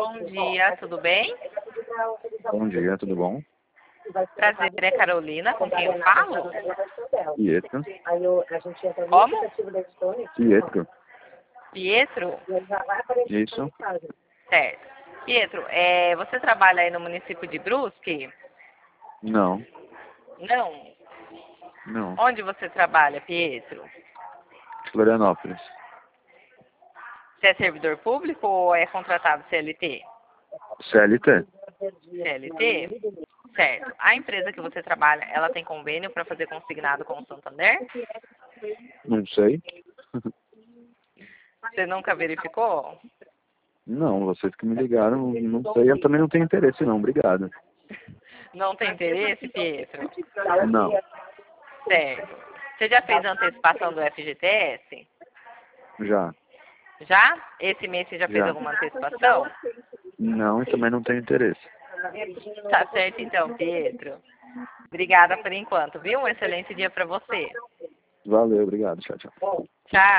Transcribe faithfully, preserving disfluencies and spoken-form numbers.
Bom dia, tudo bem? Bom dia, tudo bom? Prazer, é Carolina, com quem eu falo? Pietro. Como? Pietro. Pietro? Isso? Certo. Pietro, é, você trabalha aí no município de Brusque? Não. Não. Não. Onde você trabalha, Pietro? Florianópolis. Você é servidor público ou é contratado C L T? C L T? C L T? Certo. A empresa que você trabalha, ela tem convênio para fazer consignado com o Santander? Não sei. Você nunca verificou? Não, vocês que me ligaram, não sei. Eu também não tenho interesse não, obrigado. Não tem interesse, Pietro? Não. Certo. Você já fez a antecipação do F G T S? Já. Já? Esse mês você já fez Já. alguma antecipação? Não, e também não tenho interesse. Tá certo então, Pietro. Obrigada por enquanto, viu? Um excelente dia para você. Valeu, obrigado. Tchau, tchau. Tchau.